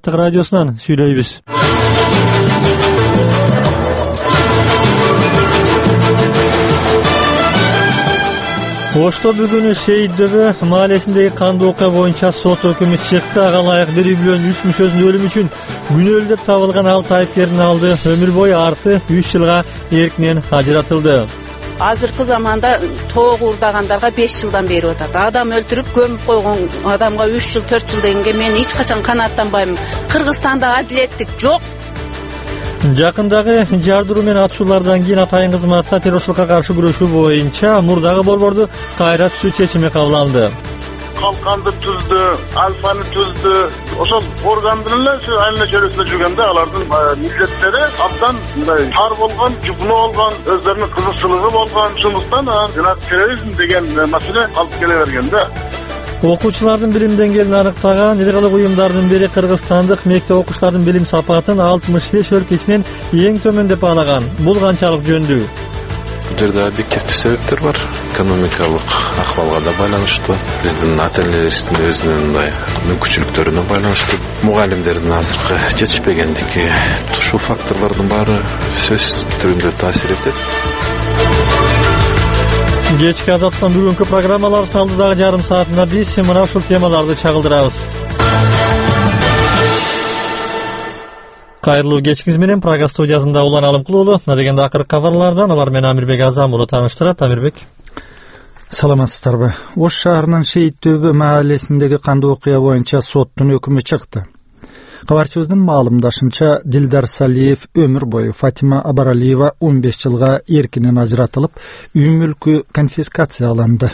азаттык радиосунан сүйлөйбүз. Ошто бүгүн Шейитдөбө маалесиндеги кандуу окуя боюнча сот өкүмү чыкты. Ага ылайык 1,3 мүчөсүнүн өлүмү үчүн күнөөлүү деп табылган 6 айыпкердин алды өмүр бою арты 3 жылга эркинен ажыратылды. Азыркы заманда тоок уурдагандарга 5 жылдан берип атат. Адам өлтүрүп көмүп койгон адамга 3 жыл 4 жыл дегенге мен эч качан канааттанбайм. Кыргызстанда адилеттик жок. Жакындагы жардыруу менен атышуулардан кийин атайын кызматта террорчулукка каршы күрөшүү боюнча мурдагы борборду кайра түзүү чечими кабыл алынды. Калканды түздү, Альфаны түздү. Ошол органдын эле айына чөйрөсүндө жүргөндө алардын милдеттери абдан тар болгон, жупуну болгон, өздөрүнүн кызыкчылыгы болгон. Ошондуктан терроризм деген маселе алып келе бергенде окуучулардын билим деңгээлин аныктаган идеологиялык уюмдардын бири кыргызстандык мектеп окуучулардын билим сапатын 65 өлкө ичинен эң төмөн деп баалаган. Бул канчалык жөндүү? Бул жерде объективдүү себептер бар. Экономикалык акыбалга да байланыштуу. Биздин ата-энелерибиздин өзүнүн мындай мүмкүнчүлүктөрүнө байланыштуу. Мугалимдердин азыркы жетишпегендиги, ушул факторлордун баары сөзсүз түрүндө таасир этет. Кечки азаттын бүгүнкү программаларыбыздын алдыдагы жарым саатында биз мына ушул темаларды чагылдырабыз. Кайрылуу кечиңиз менен программа студиясында Улан Алымкулуулу. Мына дегенде акыркы кабарлардан алар менен Амирбек Азам уулу тааныштырат. Амирбек. Саламатсыздарбы? Ош шаарынын Шейитдөбө маалесиндеги кандуу окуя боюнча соттун өкүмү чыкты. Кабарчыбыздын маалымдашынча Дилдар Салиев өмүр бою, Фатима Абаралиева 15 жылга эркинен ажыратылып, үй мүлкү конфискацияланды.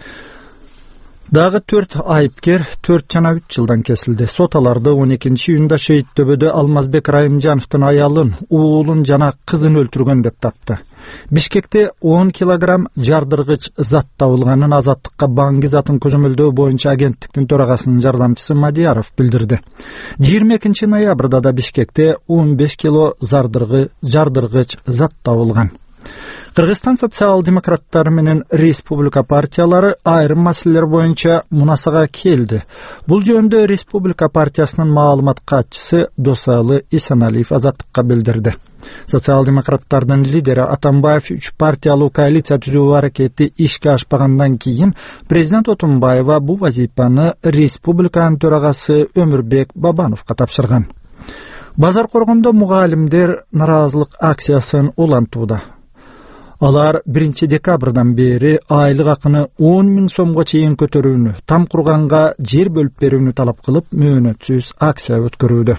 Дагы 4 айыпкер 4 жана 3 жылдан кесилди. Сот аларды 12-июнда Шейитдөбөдө Алмазбек Райымжановдун аялын, уулун жана кызын өлтүргөн деп тапты. Бишкекте 10 килограмм жардыргыч зат табылганын Азаттыкка Баңги затын көзөмөлдөө боюнча агенттиктин төрагасынын жардамчысы Мадияров билдирди. 22 ноябрда да Бишкекте 15 кило жардыргыч зат табылган. Кыргызстан социал-демократтары менен республика партиялары айрым маселелер боюнча мунасага келди. Бул жөнүндө республика партиясынын маалымат катчысы Досалы Исаналиев Азаттыкка билдирди. Социал-демократтардын лидери Атамбаев 3 партиялуу коалиция түзүү аракети ишке ашпагандан кийин президент Отунбаева бул вазифаны республиканын төрагасы Өмүрбек Бабановго тапшырган. Базар коргондо мугалимдер наразылык акциясын улантууда. Алар 1 декабрдан бери айлык акыны 10 000 сомго чейин көтөрүүнү, там курганга жер бөлүп берүүнү талап кылып, мөөнөтсүз акция өткөрүүдө.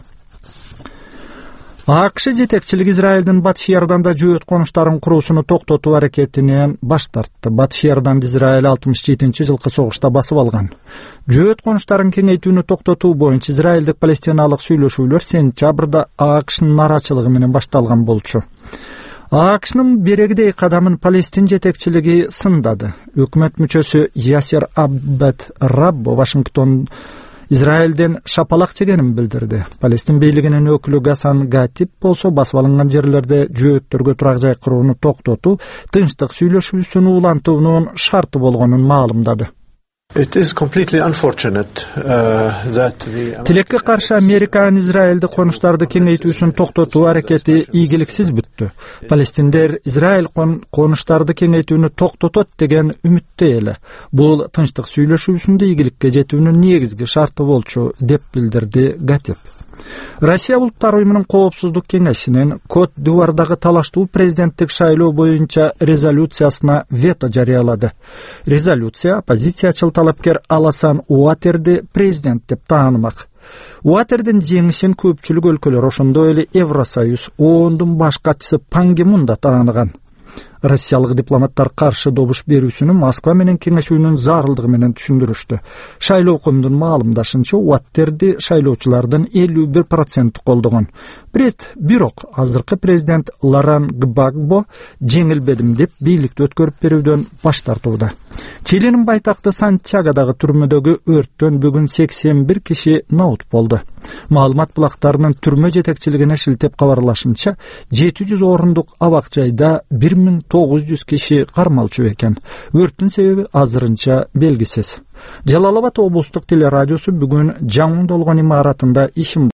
АКШ жетекчилиги Израилдин Батыш Иорданда жөөт конуштарын куруусуну токтотуу аракетинен баш тартты. Батыш Иорданды Израиль 67-жылкы согушта басып алган. Жөөт конуштарын кеңейтүүнү токтотуу боюнча израилдик палестиналык сүйлөшүүлөр сентябрда АКШнын нарачылыгы менен башталган болчу. АКШнын берегидей кадамын Палестин жетекчилиги сындады. Өкмөт мүчөсү Ясер Аббат Раббо Вашингтон Израилден шапалак жегенин билдирди. Палестин бийлигинин өкүлү Гасан Гатип болсо басып алынган жерлерде жөөттөргө турак жай курууну токтотуу, тынчтык сүйлөшүүсүн улантуунун шарты болгонун маалымдады. Тилекке каршы Американын Израилди конуштарды кеңейтүүсүн токтотуу аракети ийгиликсиз бүттү. Палестиндер Израиль конуштарды кеңейтүүнү токтотот деген үмүттө эле. Бул тынчтык сүйлөшүүсүндө ийгиликке жетүүнүн негизги шарты болчу деп билдирди Гатип. Россия улуттар уюмунун коопсуздук кеңешинин Кот д'Ивуардагы талаштуу президенттик шайлоо боюнча резолюциясына вето жарыялады. Резолюция оппозициячыл талапкер Аласан Уатерди президент деп таанымак. Уатердин жеңишин көпчүлүк өлкөлөр, ошондой эле Евросоюз, ООНдун баш катчысы Пан Ги Мун да тааныган. Россиялык дипломаттар каршы добуш берүүсүнү Москва менен кеңешүүнүн зарылдыгы менен түшүндүрүштү. Шайлоо коомдун маалымдашынча Уаттерди шайлоочулардын 51% колдогон. Бирок азыркы президент Лоран Гбагбо жеңилбедим деп бийликти өткөрүп берүүдөн баш тартууда. Чилинин байтакты Сантьягодагы түрмөдөгү өрттөн бүгүн 81 киши наут болду. Маалымат булактарынын түрмө жетекчилигине шилтеп кабарлашынча 700 орундук абак жайда 1900 киши кармалчу экен. Өрттүн себеби азырынча белгисиз. Жалал Абад облустук телерадиосу бүгүн жаңы толгон имаратында ишин